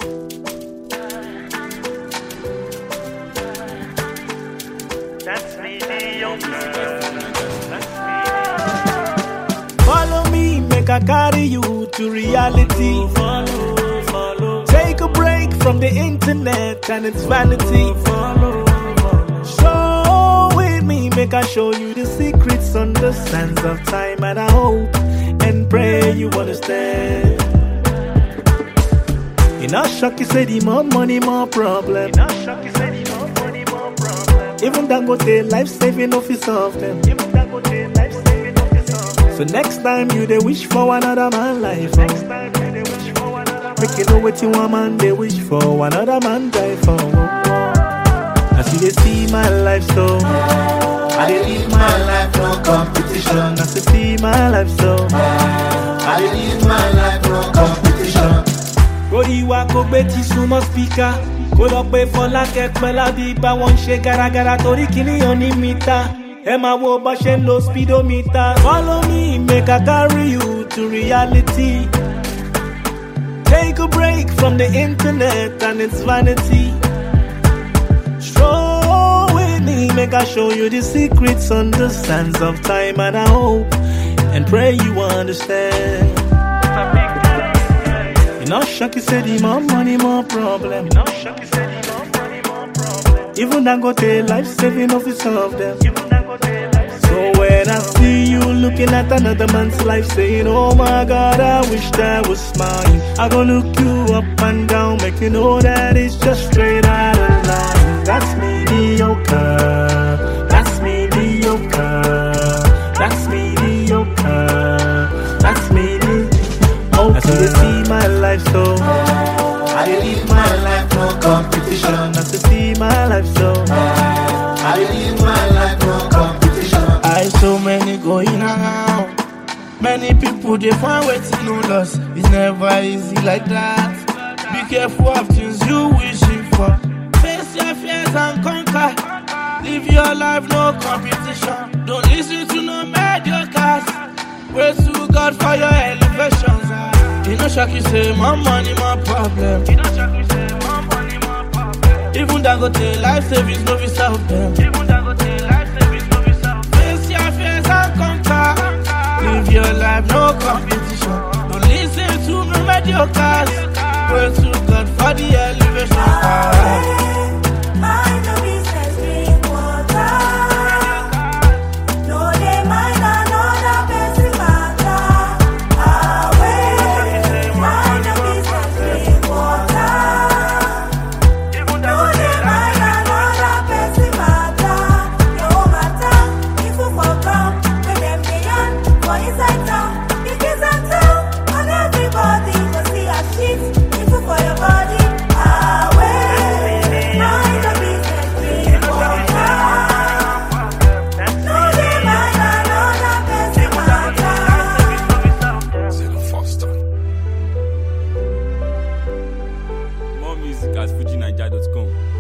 That's mediocre. Follow me, make I carry you to reality. Follow. Take a break from the internet and its vanity. Show with me, make I show you the secrets on the sands of time. And I hope and pray you understand. You not shock, you say the more money, more problem. Even Dangote life saving office of them. So next time you they wish for another man life. Make you know what you want, man. They wish for another man die for. As you they see my life so, I they live my life no competition. As you see my life so, I they live my life no competition. Koriwa ko beti sumo speaker. Kó lọ pé Fọlákẹ́ Pẹ́lábí bá wọn ṣe gàràgàrà torí kìíní òní mítà. Ẹ máa wo bá ṣe ń lo speedometer. Follow me, make I carry you to reality. Take a break from the internet and its vanity. Stroll with me, make I show you the secrets on the sands of time. And I hope and pray you understand. You not shock, you say the more money, more problem. Even Dangote life saving office of them. So when I see you looking at another man's life, saying, oh my God, I wish that was mine. I go look you up and down, make you know that it's just straight out of line. That's mediocre. That's mediocre. That's mediocre. That's mediocre. As you see my life so, I live my life no competition. As you see my life so, I live my life no competition. I so many going around. Many people they find waiting no loss. It's never easy like that. Be careful of things you wishing for. Face your fears and conquer. Live your life no competition. Don't listen to no mediocres. Pray to God for your elevations. You know shock you say more money, more problem. You know shock you say more money, more problem. Even Dangote life savings no be solve them. Even Dangote life savings no be solve them. Face your fears and conquer. Live your life no competition. Don't listen to no mediocres. Pray to God for the elevation. Mind your business, drink water. No, they mind another person matter. Mind your business, drink water. No, they mind another person matter. Your own matter, if you forgot, when them beyond, for inside town, the kids are town, and everybody go see a shit, if you for your body. Mind your business, drink water. No, they mind another person matter. Zero Foster. More music at FujiNiger.com.